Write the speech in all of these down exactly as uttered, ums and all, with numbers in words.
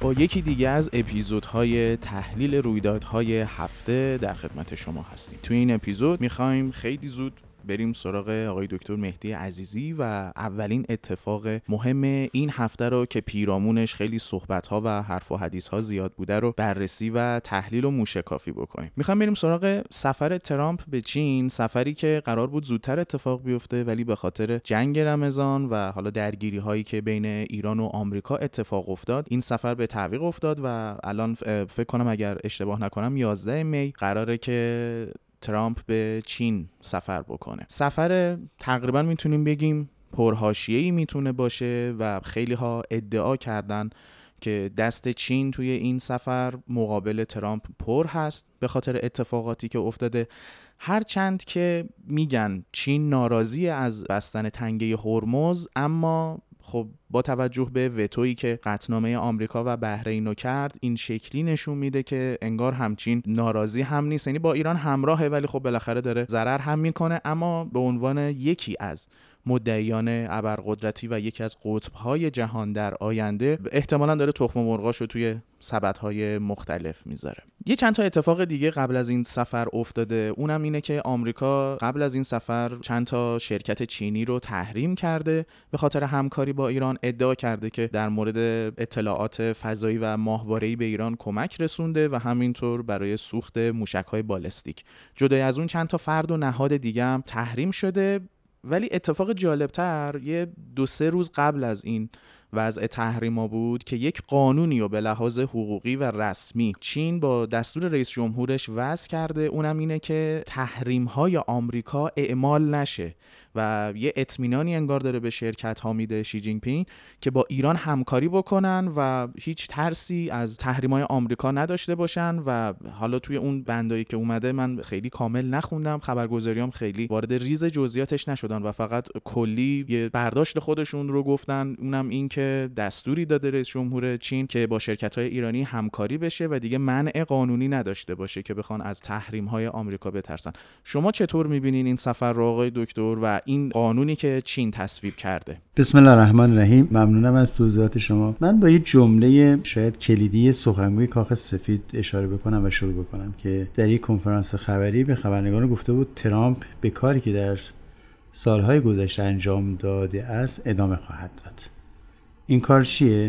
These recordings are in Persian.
با یکی دیگه از اپیزودهای تحلیل رویدادهای هفته در خدمت شما هستیم. توی این اپیزود میخوایم خیلی زود بریم سراغ آقای دکتر مهدی عزیزی و اولین اتفاق مهم این هفته رو که پیرامونش خیلی صحبت‌ها و حرف و حدیث‌ها زیاد بوده رو بررسی و تحلیل و موشکافی بکنیم. میخوایم بریم سراغ سفر ترامپ به چین، سفری که قرار بود زودتر اتفاق بیفته ولی به خاطر جنگ رمضان و حالا درگیری‌هایی که بین ایران و آمریکا اتفاق افتاد، این سفر به تعویق افتاد و الان فکر کنم اگر اشتباه نکنم یازده می قراره که ترامپ به چین سفر بکنه. سفر تقریبا میتونیم بگیم پرحاشیه‌ای میتونه باشه و خیلی ها ادعا کردن که دست چین توی این سفر مقابل ترامپ پر هست به خاطر اتفاقاتی که افتاده. هرچند که میگن چین ناراضی از بستن تنگه هرمز، اما خب با توجه به وتویی که قطعنامه آمریکا و بحرین رو کرد، این شکلی نشون میده که انگار همچین ناراضی هم نیست، یعنی با ایران همراهه ولی خب بالاخره داره ضرر هم میکنه. اما به عنوان یکی از مدعیان ابرقدرتی و یکی از قطب‌های جهان در آینده احتمالاً داره تخم مرغاشو توی سبدهای مختلف میذاره. یه چند تا اتفاق دیگه قبل از این سفر افتاده، اونم اینه که آمریکا قبل از این سفر چند تا شرکت چینی رو تحریم کرده به خاطر همکاری با ایران. ادعا کرده که در مورد اطلاعات فضایی و ماهواره‌ای به ایران کمک رسونده و همینطور برای سوخت موشک‌های بالستیک. جدای از اون چند تا فرد و نهاد دیگه هم تحریم شده. ولی اتفاق جالبتر یه دو سه روز قبل از این وضع تحریما بود که یک قانونی رو به لحاظ حقوقی و رسمی چین با دستور رئیس جمهورش وضع کرده. اونم اینه که تحریم‌های آمریکا اعمال نشه و یه اطمینانی انگار داره به شرکت‌ها میده شی جین پینگ که با ایران همکاری بکنن و هیچ ترسی از تحریم‌های آمریکا نداشته باشن. و حالا توی اون بندایی که اومده من خیلی کامل نخوندم، خبرگزاریام خیلی وارد ریز جزئیاتش نشدن و فقط کلی یه برداشت خودشون رو گفتن، اونم این که دستوری داده رئیس جمهور چین که با شرکت‌های ایرانی همکاری بشه و دیگه منع قانونی نداشته باشه که بخوان از تحریم‌های آمریکا بترسن. شما چطور می‌بینین این سفر رو آقای دکتر و این قانونی که چین تصویب کرده؟ بسم الله الرحمن الرحیم. ممنونم از توضیحات شما. من با یه جمله شاید کلیدی سخنگوی کاخ سفید اشاره بکنم و شروع بکنم که در یک کنفرانس خبری به خبرنگاران گفته بود ترامپ به کاری که در سالهای گذشته انجام داده است ادامه خواهد داد. این کار چیه؟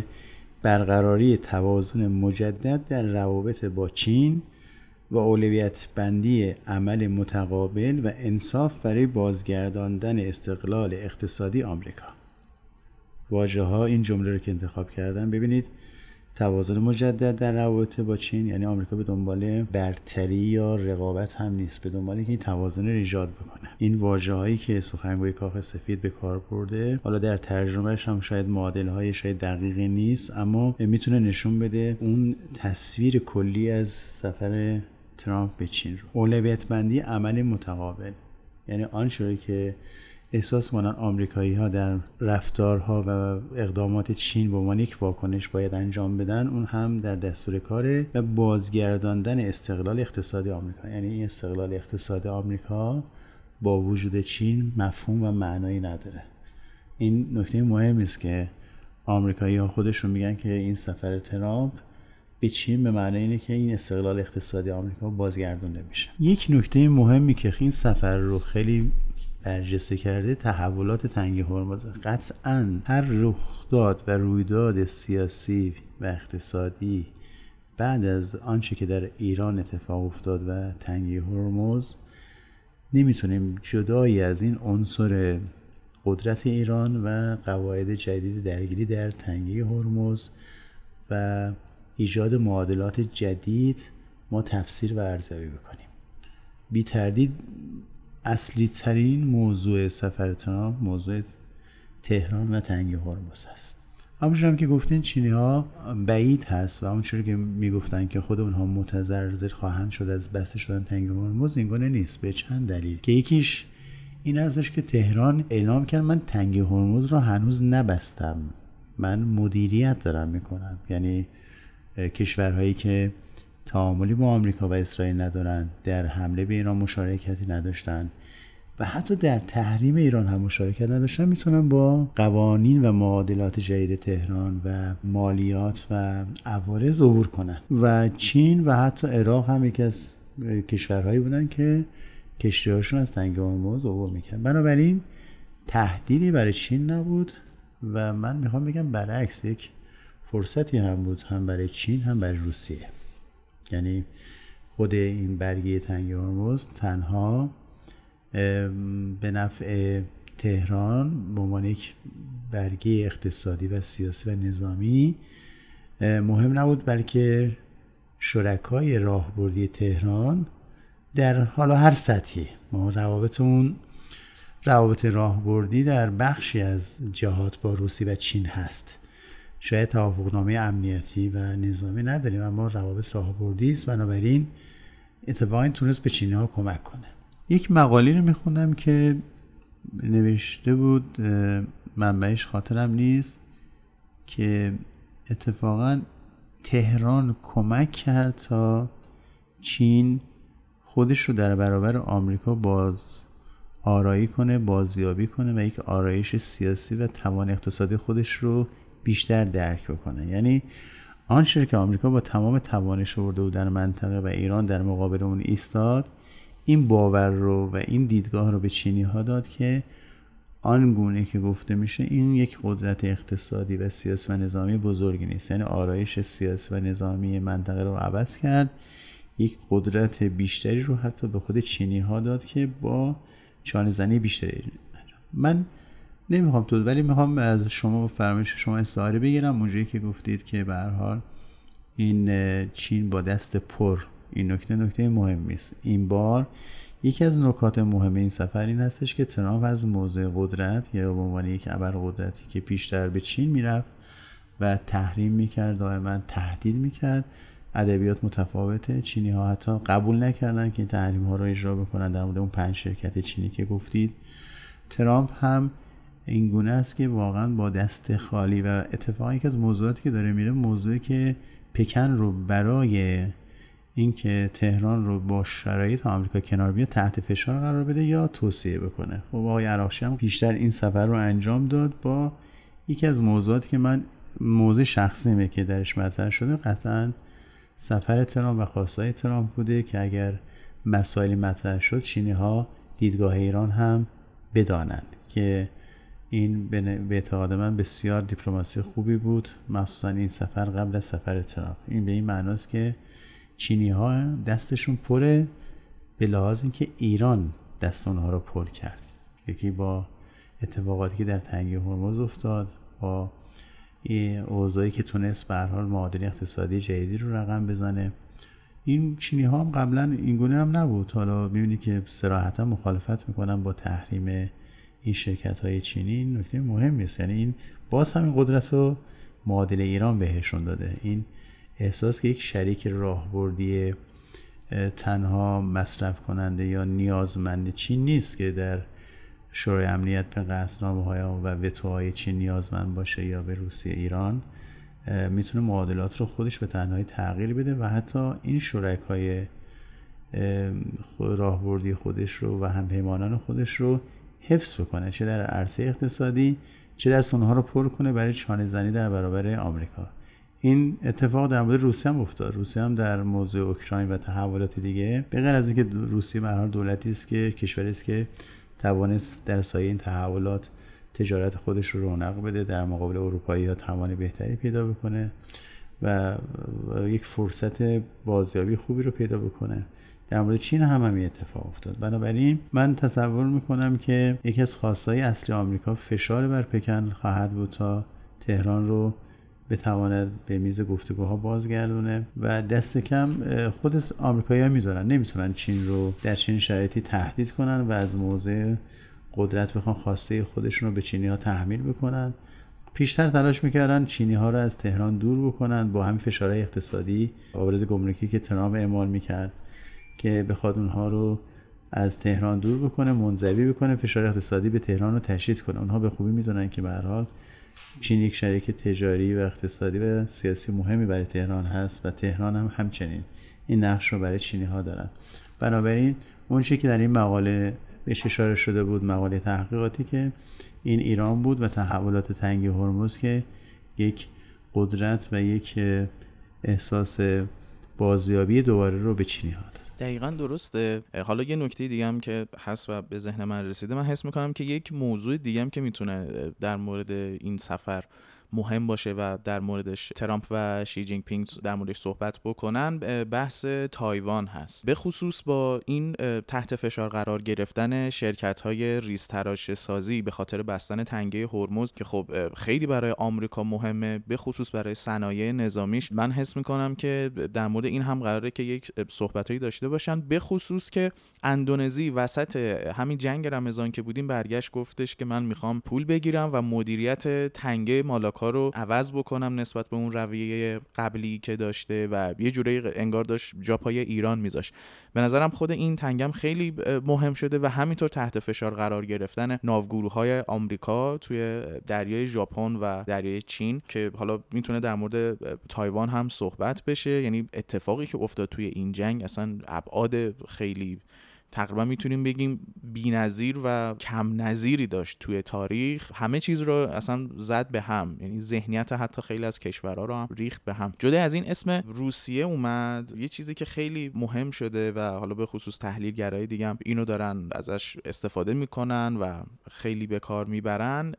برقراری توازن مجدد در روابط با چین و اولویت بندی عمل متقابل و انصاف برای بازگرداندن استقلال اقتصادی آمریکا. واژه ها این جمله رو که انتخاب کردم، ببینید توازن مجدد در روابط با چین یعنی آمریکا به دنبال برتری یا رقابت هم نیست، به دنبال اینکه این توازن رو ایجاد بکنه. این واژه هایی که سخنگوی کاخ سفید به کار برده، حالا در ترجمهش هم شاید معادل های شاید دقیقی نیست، اما میتونه نشون بده اون تصویر کلی از سفر ترامپ به چین رو. اولویت بندی عمل متقابل یعنی آنچه که احساس کنن آمریکایی ها در رفتارها و اقدامات چین به عنوان یک واکنش باید انجام بدن، اون هم در دستور کاره و بازگرداندن استقلال اقتصادی آمریکا. یعنی این استقلال اقتصادی آمریکا با وجود چین مفهوم و معنایی نداره. این نکته مهمی است که آمریکایی ها خودشون میگن که این سفر ترامپ به چین به معنی اینه که این استقلال اقتصادی آمریکا بازگردونده میشه. یک نکته مهمی که این سفر رو خیلی برجسته کرده تحولات تنگه هرمز. قطعاً هر رخداد و رویداد سیاسی و اقتصادی بعد از آنچه که در ایران اتفاق افتاد و تنگه هرمز نمیتونیم جدایی از این عنصر قدرت ایران و قواعد جدید درگیری در تنگه هرمز و ایجاد معادلات جدید ما تفسیر و ارزیابی بکنیم. بی تردید اصلی ترین موضوع سفر ترامپ موضوع تهران و تنگه هرمز است. همونجور هم که گفتین چینی ها بعید هست و همونجور که میگفتن که خود اونها متضرر خواهند شد از بسته شدن تنگه هرمز، این گونه نیست به چند دلیل که یکیش این هستش که تهران اعلام کرد من تنگه هرمز را هنوز نبستم، من مدیریت دارم میکنم. یعنی کشورهایی که تعاملی با آمریکا و اسرائیل ندارن، در حمله به ایران مشارکتی نداشتن، و حتی در تحریم ایران هم مشارکت نداشتن، میتونن با قوانین و معادلات جدید تهران و مالیات و عوارض عبور کنن. و چین و حتی عراق هم یکی از کشورهایی بودن که کشتی‌هاشون از تنگه هرمز عبور میکرد. بنابراین تهدیدی برای چین نبود و من میخوام بگم برعکس یک فرصتی هم بود، هم برای چین هم برای روسیه. یعنی خود این برگه تنگه هرمز تنها به نفع تهران به عنوان یک برگه اقتصادی و سیاسی و نظامی مهم نبود، بلکه شرکای راهبردی تهران در حالا هر سطحی، ما روابطمون روابط راهبردی در بخشی از جهات با روسیه و چین هست. شاید توافقنامه امنیتی و نظامی نداریم اما روابط راهبردی است، بنابراین اتفاقا تونست به چینی‌ها کمک کنه. یک مقاله رو میخوندم که نوشته بود، منبعش خاطرم نیست، که اتفاقا تهران کمک کرد تا چین خودش رو در برابر آمریکا باز آرایی کنه، بازیابی کنه و یک آرایش سیاسی و توان اقتصادی خودش رو بیشتر درک بکنه. یعنی آنچه که آمریکا با تمام توانش آورده بود در منطقه و ایران در مقابل اون ایستاد، این باور رو و این دیدگاه رو به چینی ها داد که آن گونه که گفته میشه این یک قدرت اقتصادی و سیاسی و نظامی بزرگی نیست. یعنی آرایش سیاسی و نظامی منطقه رو عوض کرد، یک قدرت بیشتری رو حتی به خود چینی ها داد که با چانه زنی بیشتری. من نمیخوام تو ولی میخوام از شما و فرمایش شما استعاره بگیرم اونجایی که گفتید که به هر حال این چین با دست پر، این نکته نکته مهمی است. این بار یکی از نکات مهم این سفر این هستش که ترامپ از موضع قدرت یا به عنوان یک ابرقدرتی که پیشتر به چین میرفت و تحریم میکرد، دائما تهدید میکرد. ادبیات متفاوته، چینی ها حتی قبول نکردن که این تحریم ها رو اجرا بکنن در مورد اون پنج شرکت چینی که گفتید. ترامپ هم این گونه است که واقعا با دست خالی و اتفاقا یکی از موضوعاتی که داره میره موضوعی که پکن رو برای اینکه تهران رو با شرایط آمریکا کنار بیاد تحت فشار قرار بده یا توصیه بکنه. خب آقای عراقچی هم بیشتر این سفر رو انجام داد با یکی از موضوعاتی که من موضوع شخصیمه که درش مطرح شده، قطعا سفر ترامپ و خواستای ترامپ بوده که اگر مسائلی مطرح شد چینی ها دیدگاه ایران هم بدانند که این به اعتقاد من بسیار دیپلماسی خوبی بود، مخصوصا این سفر قبل از سفر ترامپ. این به این معناست که چینی ها دستشون پره به لحاظ اینکه ایران دست اونها رو پر کرد. یکی با اتفاقاتی که در تنگه هرمز افتاد، با اوضاعی که تونست به هر حال معادله اقتصادی جدیدی رو رقم بزنه. این چینی ها هم قبلا این گونه هم نبود. حالا می‌بینی که صراحتا مخالفت میکنن با تحریم این شرکت های چینی. این نکته مهمی است. یعنی این باز هم این قدرت رو معادله ایران بهشون داده. این احساس که یک شریک راهبردی تنها مصرف کننده یا نیازمند چین نیست که در شورای امنیت به قطعنامه‌های و وتوهای چین نیازمند باشه یا به روسیه ایران، میتونه معادلات رو خودش به تنهایی تغییر بده و حتی این شرکای راهبردی خودش رو و همپیمانان خودش رو حفظ بکنه، چه در عرصه اقتصادی چه دست اونها رو پر کنه برای چانه زنی در برابر آمریکا. این اتفاق در مورد روسیه هم افتاد. روسیه هم در موضوع اوکراین و تحولات دیگه، به غیر از اینکه روسیه به هر حال دولتی است که کشوری است که توانست در سایه این تحولات تجارت خودش رو رونق بده، در مقابل اروپایی‌ها توان بهتری پیدا بکنه و یک فرصت بازیابی خوبی رو پیدا بکنه. در مورد چین هم همین اتفاق افتاد. بنابراین من تصور میکنم که یکی از خواستهای اصلی آمریکا فشار بر پکن خواهد بود تا تهران رو بتواند به میز گفتگوها بازگردونه و دست کم خود آمریکایی‌ها میدونن نمیتونن چین رو در چنین شرایطی تهدید کنن و از موضع قدرت بخوان خواسته خودشون رو به چینی‌ها تحمیل بکنن. پیشتر تلاش میکردن چینی‌ها رو از تهران دور بکنن با همین فشارهای اقتصادی، عوارض گمرکی که ترامپ اعمال میکرد که بخواد اونها رو از تهران دور بکنه، منزوی بکنه، فشار اقتصادی به تهران رو تشدید کنه. اونها به خوبی میدونن که به هر حال چین یک شریک تجاری و اقتصادی و سیاسی مهمی برای تهران هست و تهران هم همچنین این نقش رو برای چینی‌ها دارن. بنابراین اون چیزی که در این مقاله بهش اشاره شده بود مقاله تحقیقاتی که این ایران بود و تحولات تنگه هرمز که یک قدرت و یک احساس بازیابی دوباره رو به چینی‌ها داد. دقیقاً درسته. حالا یه نکته دیگه هم که هست و به ذهن من رسیده، من حس میکنم که یک موضوع دیگه هم که میتونه در مورد این سفر مهم باشه و در موردش ترامپ و شی جین پینگ در موردش صحبت بکنن، بحث تایوان هست. به خصوص با این تحت فشار قرار گرفتن شرکت‌های ریزتراش سازی به خاطر بستن تنگه هرمز که خب خیلی برای آمریکا مهمه، به خصوص برای صنایع نظامیش. من حس میکنم که در مورد این هم قراره که یک صحبتایی داشته باشن، به خصوص که اندونزی وسط همین جنگ رمضان که بودیم برگشت گفتش که من میخوام پول بگیرم و مدیریت تنگه مالاکا رو عوض بکنم نسبت به اون رویه قبلی که داشته و یه جوری انگار داشت جا پای ایران میذاشت. به نظرم خود این تنگم خیلی مهم شده و همینطور تحت فشار قرار گرفتن ناوگروه‌های آمریکا توی دریای ژاپن و دریای چین که حالا میتونه در مورد تایوان هم صحبت بشه. یعنی اتفاقی که افتاد توی این جنگ اصلا ابعاد خیلی تقریبا میتونیم بگیم بی‌نظیر و کم نظیری داشت توی تاریخ. همه چیز رو اصلا زد به هم، یعنی ذهنیت حتی خیلی از کشورها رو هم ریخت به هم. جدا از این اسم روسیه اومد، یه چیزی که خیلی مهم شده و حالا به خصوص تحلیلگرای دیگه هم اینو دارن ازش استفاده میکنن و خیلی به کار میبرن،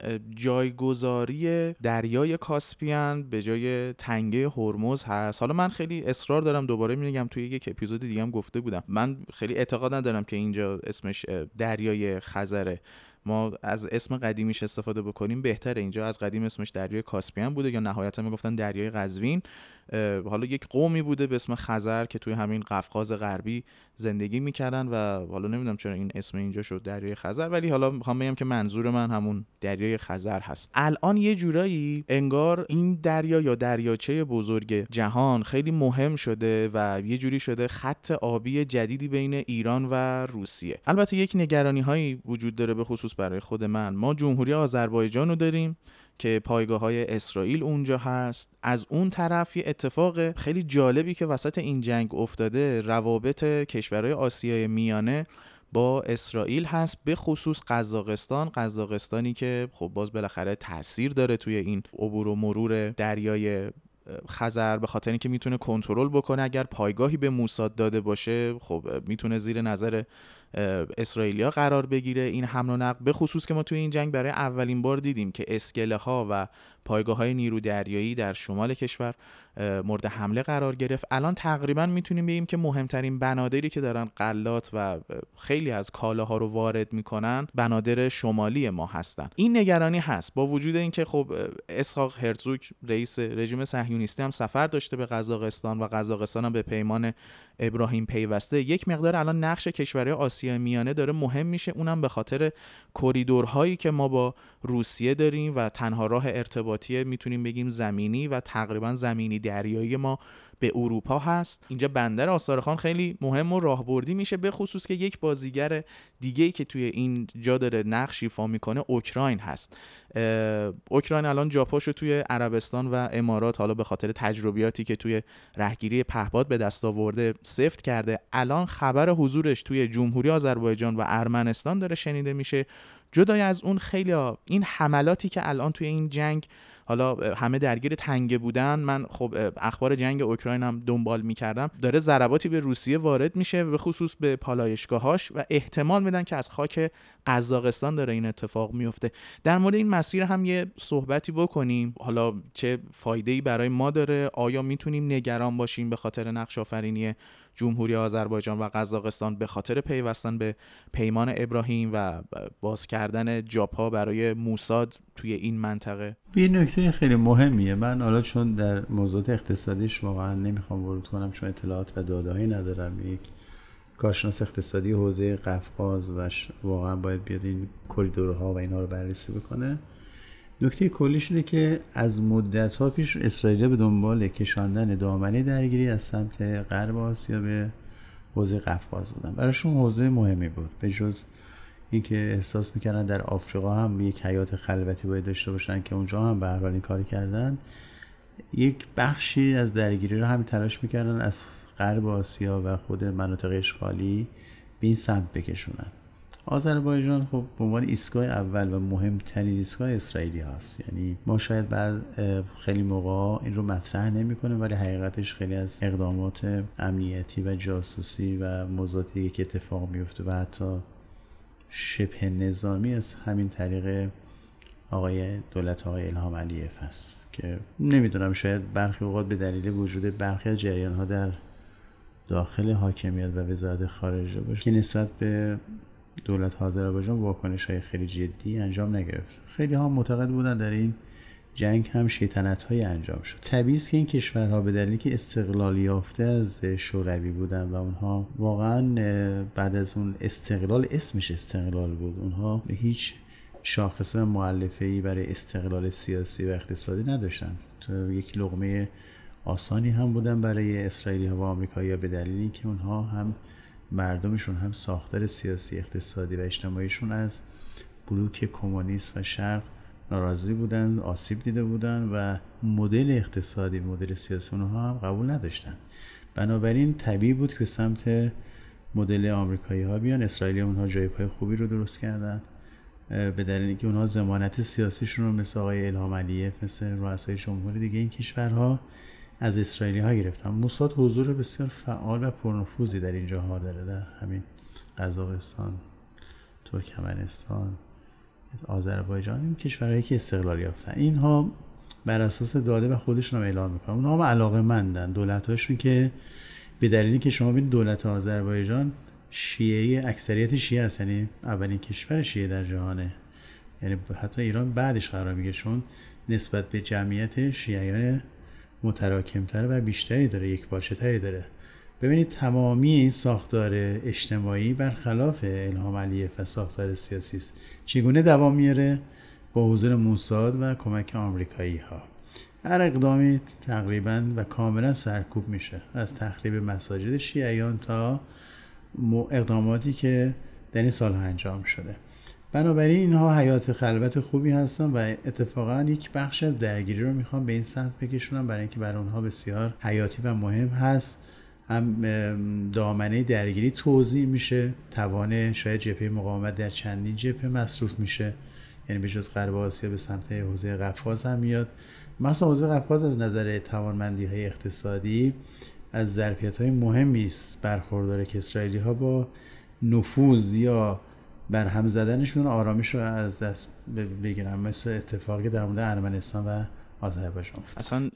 جایگذاری دریای کاسپیان به جای تنگه هرمز هست. حالا من خیلی اصرار دارم دوباره میگم، توی یک اپیزود دیگه هم گفته بودم، من خیلی اعتقاد ندارم که اینجا اسمش دریای خزره. ما از اسم قدیمیش استفاده بکنیم بهتره. اینجا از قدیم اسمش دریای کاسپیان بوده یا نهایتا میگفتن دریای قزوین. حالا یک قومی بوده به اسم خزر که توی همین قفقاز غربی زندگی میکردن و حالا نمیدونم چرا این اسم اینجا شد دریای خزر، ولی حالا میخوام بگم که منظور من همون دریای خزر هست. الان یه جورایی انگار این دریا یا دریاچه بزرگ جهان خیلی مهم شده و یه جوری شده خط آبی جدیدی بین ایران و روسیه. البته یک نگرانی هایی وجود داره، به خصوص برای خود من. ما جمهوری آذربایجان رو داریم که پایگاه‌های اسرائیل اونجا هست. از اون طرف یه اتفاق خیلی جالبی که وسط این جنگ افتاده، روابط کشورهای آسیای میانه با اسرائیل هست، به خصوص قزاقستان. قزاقستانی که خب باز بالاخره تأثیر داره توی این عبور و مرور دریای خزر، به خاطر اینکه میتونه کنترل بکنه. اگر پایگاهی به موساد داده باشه خب میتونه زیر نظر اسرائیلیا قرار بگیره این حمل و نقل. به خصوص که ما توی این جنگ برای اولین بار دیدیم که اسکله ها و پایگاه های نیرو دریایی در شمال کشور مورد حمله قرار گرفت. الان تقریبا میتونیم بگیم که مهمترین بنادری که دارن غلات و خیلی از کالاها رو وارد میکنن بنادر شمالی ما هستن. این نگرانی هست با وجود اینکه خب اسحاق هرزوگ رئیس رژیم صهیونیستی هم سفر داشته به قزاقستان و قزاقستان هم به پیمان ابراهیم پیوسته. یک مقدار الان نقش کشورهای آسیای میانه داره مهم میشه، اونم به خاطر کریدورهایی که ما با روسیه داریم و تنها راه ارتباطی میتونیم بگیم زمینی و تقریبا زمینی دریایی ما به اروپا هست. اینجا بندر آستارخان خیلی مهم و راهبردی میشه، به خصوص که یک بازیگر دیگه‌ای که توی این جا داره نقش ایفا میکنه اوکراین هست. اوکراین الان جاپاشو توی عربستان و امارات حالا به خاطر تجربیاتی که توی رهگیری پهپاد به دست آورده سفت کرده. الان خبر حضورش توی جمهوری آذربایجان و ارمنستان داره شنیده میشه. جدای از اون خیلی ها این حملاتی که الان توی این جنگ حالا همه درگیر تنگه بودن، من خب اخبار جنگ اوکراین هم دنبال میکردم، داره ضرباتی به روسیه وارد میشه به خصوص به پالایشگاهاش و احتمال میدن که از خاک قزاقستان داره این اتفاق میفته. در مورد این مسیر هم یه صحبتی بکنیم، حالا چه فایده‌ای برای ما داره، آیا میتونیم نگران باشیم به خاطر نقش آفرینی جمهوری آذربایجان و قزاقستان به خاطر پیوستن به پیمان ابراهیم و باز کردن جاپا برای موساد توی این منطقه؟ یه نکته خیلی مهمیه. من حالا چون در موضوعات اقتصادیش واقعا نمیخوام ورود کنم چون اطلاعات و داده‌ای ندارم، یک کارشناس اقتصادی حوزه قفقاز و واقعا باید بیاد این کریدورها و اینا رو بررسی بکنه. نکته کلیش اینه که از مدت‌ها پیش اسرائیل به دنبال کشاندن دامنه درگیری از سمت غرب آسیا به حوزه قفقاز بودن. براشون حوزه مهمی بود، به جز اینکه احساس می‌کردن در آفریقا هم یک حیات خلوتی باید داشته باشن که اونجا هم به هر حال این کاری کردن. یک بخشی از درگیری رو هم تلاش می‌کردن از غرب آسیا و خود مناطق اشغالی به این سمت بکشونن. آذربایجان خب به عنوان ایستگاه اول و مهمترین ایستگاه اسرائیلی هست. یعنی ما شاید بعد خیلی موقع این رو مطرح نمی‌کنیم، ولی حقیقتش خیلی از اقدامات امنیتی و جاسوسی و موضوعاتی که اتفاق میفته و حتی شبه نظامی از همین طریق آقای دولت آقای الهام علیف هست که نمیدونم شاید برخی اوقات به دلیل وجود برخی از جریان‌ها در داخل حاکمیت و وزارت خارجه باشه که نسبت به دولت آذربایجان واکنش‌های خیلی جدی انجام نگرفت. خیلی ها معتقد بودن در این جنگ هم شیطنت‌های انجام شد. طبیعی است که این کشورها به دلیلی که استقلال یافته از شوروی بودن و اونها واقعا بعد از اون استقلال، اسمش استقلال بود، اونها هیچ شاخصه و مؤلفه‌ای برای استقلال سیاسی و اقتصادی نداشتن. تو یک لقمه آسانی هم بودن برای اسرائیلی‌ها و آمریکایی‌ها به دلیلی که اونها هم مردمشون هم ساختار سیاسی، اقتصادی و اجتماعیشون از بلوک کمونیست و شرق ناراضی بودن، آسیب دیده بودن و مدل اقتصادی، مدل سیاسی اونها هم قبول نداشتن. بنابراین طبیعی بود که به سمت مدل آمریکایی‌ها بیان. اسرائیلی اونها جای پای خوبی رو درست کردن به دلیلی که اونها ضمانت سیاسیشون رو مثل آقای الهام علیف، مثل رؤسای جمهور دیگه این کشورها از اسرائیلی ها گرفتن. موساد حضور بسیار فعال و پرنفوذی در اینجاها داره، در همین قزاقستان، ترکمنستان، آذربایجان، این کشورهایی که استقلال یافتن. اینها بر اساس داده و خودشون هم اعلام میکنن اونها هم علاقه‌مندن دولتاشون که به دلیلی که شما ببینید دولت آذربایجان شیعه، اکثریت شیعه است، یعنی اولین کشور شیعه در جهانه، یعنی حتی ایران بعدش قرار میگیره چون نسبت به جمعیت شیعیان متراکمتر و بیشتری داره، یک پارچه تری داره. ببینید تمامی این ساختار اجتماعی برخلاف الهام علیف و ساختار سیاسی است. چگونه دوام میاره؟ با حضور موساد و کمک آمریکایی ها. هر اقدامی تقریبا و کاملا سرکوب میشه، از تخریب مساجد شیعیان تا اقداماتی که در این سال انجام شده. بنابراین اینها حیات خلوت خوبی هستن و اتفاقا یک بخش از درگیری رو میخوام به این سمت بکشونم برای اینکه برای اونها بسیار حیاتی و مهم هست. هم دامنه درگیری توزیع میشه، توان شاید جبهه مقاومت در چندین جبهه مصروف میشه، یعنی به جز غرب آسیا به سمت حوزه قفقاز هم میاد. مثلا حوزه قفقاز از نظر توانمندی های اقتصادی از ظرفیت های مهمی است برخورداره که اسرائیلی ها با نفوذ یا بر هم زدنشون آرامش رو از دست بگیرن، مثل اتفاقی در مورد ارمنستان و آذربایجان. اصلا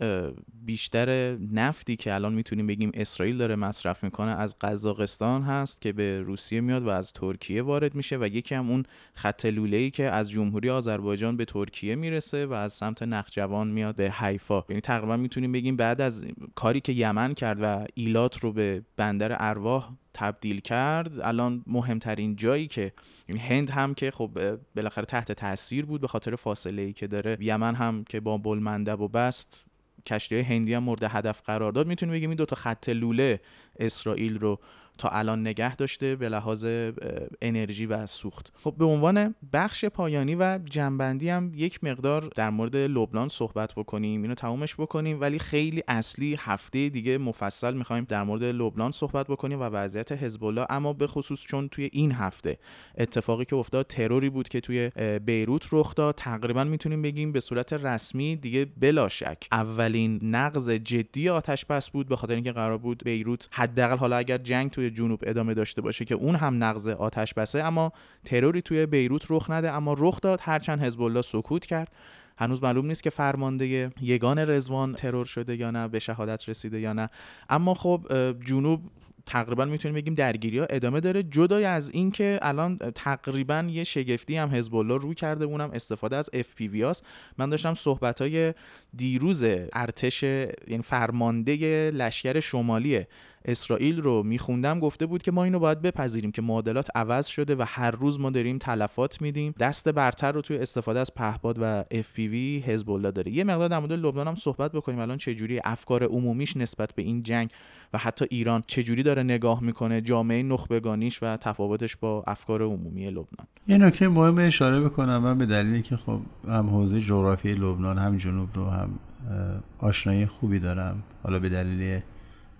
بیشتر نفتی که الان میتونیم بگیم اسرائیل داره مصرف میکنه از قزاقستان هست که به روسیه میاد و از ترکیه وارد میشه و یکی هم اون خط لوله‌ای که از جمهوری آذربایجان به ترکیه میرسه و از سمت نخجوان میاد به حیفا. یعنی تقریبا میتونیم بگیم بعد از کاری که یمن کرد و ایلات رو به بندر ارواح تبدیل کرد، الان مهمترین جایی که این هند هم که خب بالاخره تحت تاثیر بود به خاطر فاصله‌ای که داره، یمن هم که با بولمندب و بست کشتی‌های هندی هم مورد هدف قرار داد، میتونیم بگیم این دو تا خط لوله اسرائیل رو تا الان نگه داشته به لحاظ انرژی و سوخت. خب به عنوان بخش پایانی و جنبندی هم یک مقدار در مورد لبنان صحبت بکنیم، اینو تمومش بکنیم، ولی خیلی اصلی هفته دیگه مفصل میخوایم در مورد لبنان صحبت بکنیم و وضعیت حزب الله، اما به خصوص چون توی این هفته اتفاقی که افتاد تروری بود که توی بیروت رخ داد، تقریبا میتونیم بگیم به صورت رسمی دیگه بلا شک اولین نقض جدی آتش بس بود، به خاطر اینکه قرار بود بیروت حداقل حالا اگر جنگ توی جنوب ادامه داشته باشه که اون هم نقض آتش بسه، اما تروری توی بیروت رخ نده، اما رخ داد. هرچند حزب الله سکوت کرد، هنوز معلوم نیست که فرمانده یگان رضوان ترور شده یا نه، به شهادت رسیده یا نه، اما خب جنوب تقریبا میتونیم بگیم درگیری‌ها ادامه داره. جدای از این که الان تقریبا یه شگفتی هم حزب الله رو کرده، اونم استفاده از اف پی وی است. من داشتم صحبت‌های دیروز ارتش، یعنی فرمانده لشکر شمالی اسرائیل رو میخوندم، گفته بود که ما اینو باید بپذیریم که معادلات عوض شده و هر روز ما داریم تلفات میدیم. دست برتر رو توی استفاده از پهپاد و اف پی وی حزب الله داره. یه مقدار در مورد لبنان هم صحبت بکنیم، الان چه جوری افکار عمومیش نسبت به این جنگ و حتی ایران چه جوری داره نگاه میکنه، جامعه نخبگانیش و تفاوتش با افکار عمومی لبنان. یه نکته مهم اشاره بکنم، من به دلیلی که خب هم حوزه جغرافیایی لبنان هم جنوب رو هم آشنایی خوبی دارم، حالا به دلیل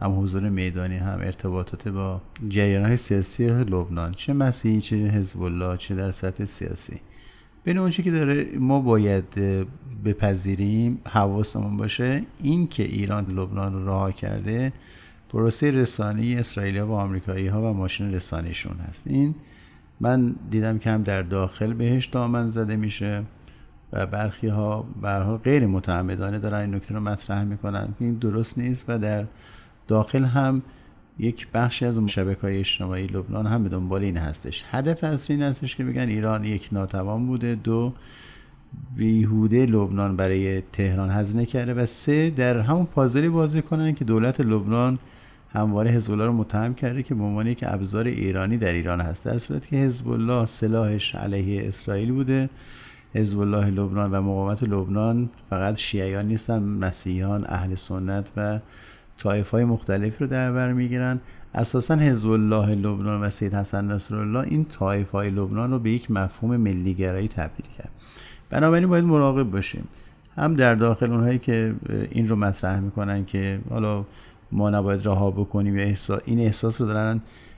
هم حضور میدانی هم ارتباطات با جریان‌های سیاسی لبنان، چه مسیحی چه حزب الله چه در سطح سیاسی. بین اون چیزی که داره ما باید بپذیریم حواسمون باشه این که ایران لبنان رو رها کرده پروسه رسانه‌ای اسرائیلی‌ها و آمریکایی‌ها و ماشین رسانه‌شون هست. این من دیدم که هم در داخل بهش دامن زده میشه و برخی ها به هر حال غیر متعمدانه دارن این نکته رو مطرح میکنن که این درست نیست و در داخل هم یک بخشی از شبکه‌های اجتماعی لبنان هم به دنبال این هستش. هدف اصلی این هستش که بگن ایران یک ناتوان بوده، دو بیهوده لبنان برای تهران هزینه کرده و سه در همون پازلی بازی کنن که دولت لبنان همواره حزب الله رو متهم کرده که به عنوان یک ابزار ایرانی در ایران هست، در صورتی که حزب الله سلاحش علیه اسرائیل بوده. حزب الله لبنان و مقاومت لبنان فقط شیعیان نیستن، مسیحیان، اهل سنت و طایف‌های مختلف رو در بر میگیرن. اساساً حزب الله لبنان و سید حسن نصرالله این طایف‌های لبنان رو به یک مفهوم ملی‌گرایی تبدیل کرد. بنابراین باید مراقب باشیم، هم در داخل اونهایی که این رو مطرح میکنن که حالا ما نباید رها بکنیم یا احساس این احساس رو دارن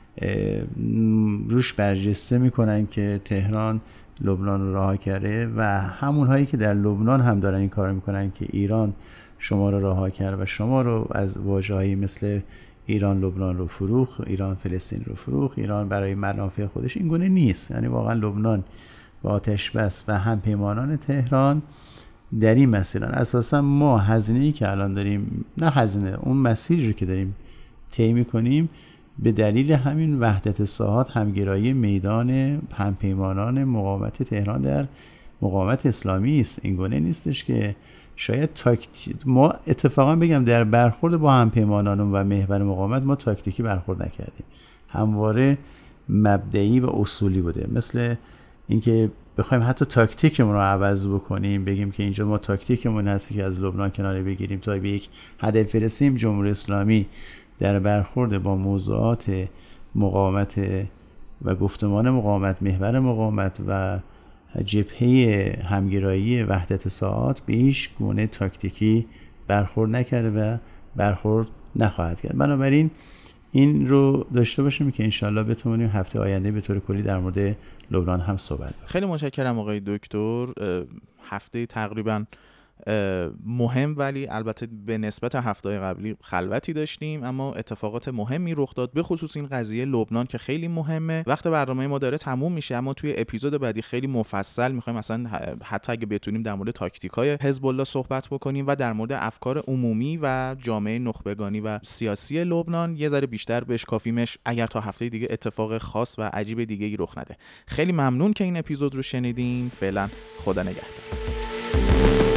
روش برجسته میکنن که تهران لبنان رو رها کرده و همون هایی که در لبنان هم دارن این کار میکنن که ایران شما رو رها کرد و شما رو از واژه‌هایی مثل ایران لبنان رو فروخت، ایران فلسطین رو فروخت، ایران برای منافع خودش. این گونه نیست. یعنی واقعا لبنان با آتش بس و همپیمانان تهران در این مسیرن. اساسا ما هزینه‌ای که الان داریم، نه هزینه، اون مسیری رو که داریم طی می‌کنیم به دلیل همین وحدت ساحات، همگرایی میدان همپیمانان مقاومت تهران در مقاومت اسلامی است. این گونه نیستش که شاید تاکتیک ما اتفاقا بگم در برخورد با همپیمانان و محور مقاومت ما تاکتیکی برخورد نکردیم، همواره مبدئی و اصولی بوده. مثل اینکه بخوایم حتی تاکتیکمون رو عوض بکنیم، بگیم که اینجا ما تاکتیکمون هست که از لبنان کناره بگیریم تا به یک هدف برسیم. جمهوری اسلامی در برخورد با موضوعات مقاومت و گفتمان مقاومت، محور مقاومت و جبهه همگرایی وحدت ساعات به هیچ گونه تاکتیکی برخورد نکرده و برخورد نخواهد کرد. بنابراین این رو داشته باشیم که انشالله بتونیم هفته آینده به طور کلی در مورد لبنان هم صحبت کنیم. خیلی متشکرم آقای دکتر. هفته تقریبا مهم، ولی البته به نسبت هفته‌های قبلی خلوتی داشتیم، اما اتفاقات مهمی رخ داد، به خصوص این قضیه لبنان که خیلی مهمه. وقت برنامه ما داره تموم میشه، اما توی اپیزود بعدی خیلی مفصل میخوایم اصلا حتی اگه بتونیم در مورد تاکتیک‌های حزب الله صحبت بکنیم و در مورد افکار عمومی و جامعه نخبگانی و سیاسی لبنان یه ذره بیشتر بشکافیمش، اگر تا هفته دیگه اتفاق خاص و عجیب دیگه‌ای رخ نده. خیلی ممنون که این اپیزود رو شنیدین. فعلا خدا نگهدار.